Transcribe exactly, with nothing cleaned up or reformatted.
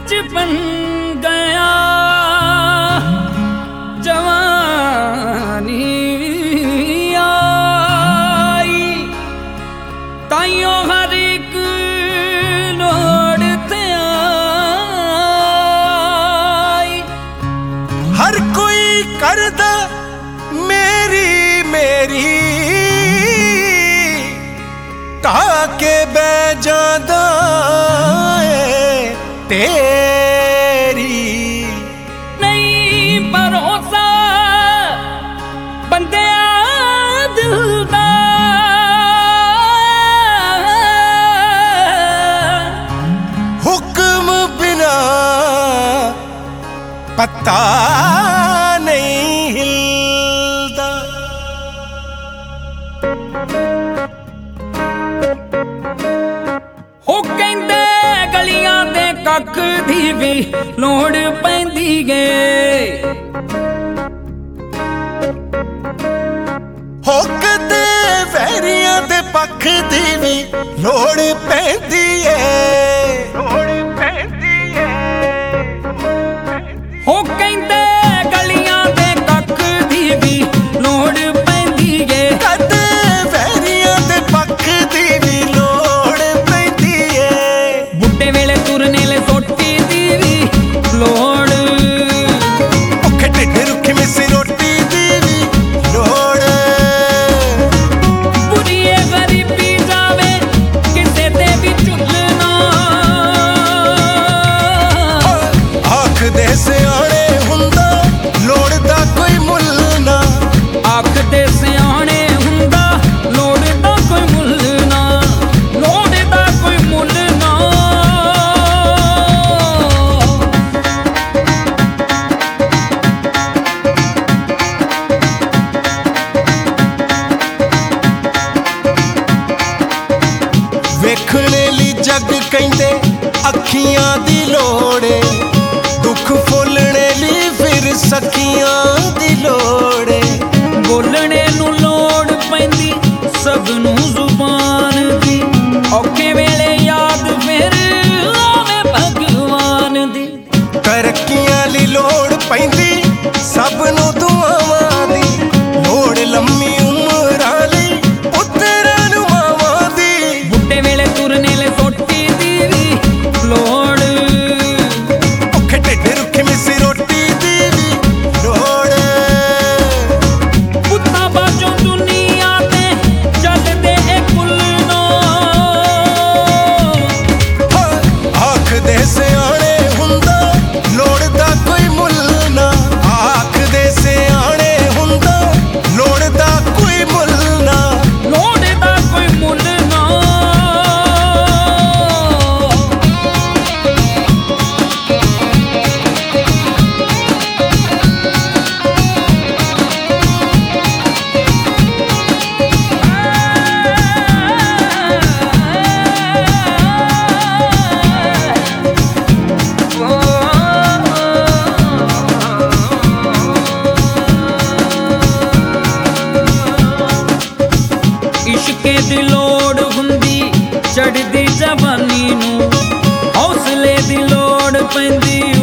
बचपन गया जवानी आई ताइयों हर एक लोड़ ते आई। हर कोई करदा मेरी मेरी ताके बै जादा तेरी नहीं भरोसा बंदे दिल दा हुक्म बिना पता नहीं हिलदा। हो कहंदे गलियां दे कख दी भी लोड़ पैंदी गे हो कदे वैरियां दे पख दी भी लोड़ पैंदी है लोड़ पैंदी है। हो कहंदे गलियां दे कख दी भी लोड़ पैंदी गे कदे वैरियां दे पख दी भी लोड़ पैंदी है। बुड्ढे वेले तुरने ले सोटी दी भी लोड़ भुखे ढिड रुखी मिसी रोटी दी भी लोड़ बुरी गरीबी जावे किसे ते भी झुलना आख दे सियाणे हुंदा लोड़ दा कोई मुल ना आख दे सियाणे हुंदा लोड़ दा कोई मुल ना लोड़ दा कोई मुल ना। वेखने ली जग कहंदे अखियां दी लोड़ दुख फुलने ली फिर सखियां दी लोड़ बोलने नू लोड़ पैंदी सबनू जुबान दी औखे वेले याद फिर आवे भगवान दी। तरक्कियां ली लोड़ पैंदी सबनू दुआवां दी लोड़ लम्मी उमरां लई पुत्तरां नू मावां दी। बुड्ढे वेले तुरने ले सोटी दी भी लोड़ भुखे ढिड रुखी मिसी रोटी दी भी लोड़ पुत्ता बाजों दुनिया ते चलदे ए कुलनो आख दे सियाणे हुंदा लोड़ दा कोई मुल ना आख दे सियाणे हुंदा लोड़ दा कोई मुल ना। लोड़ दा कोई मुल ना। इश्के दी लोड़ हुंदी चढ़दी जवानी नू हौसले दी लोड़ पैंदी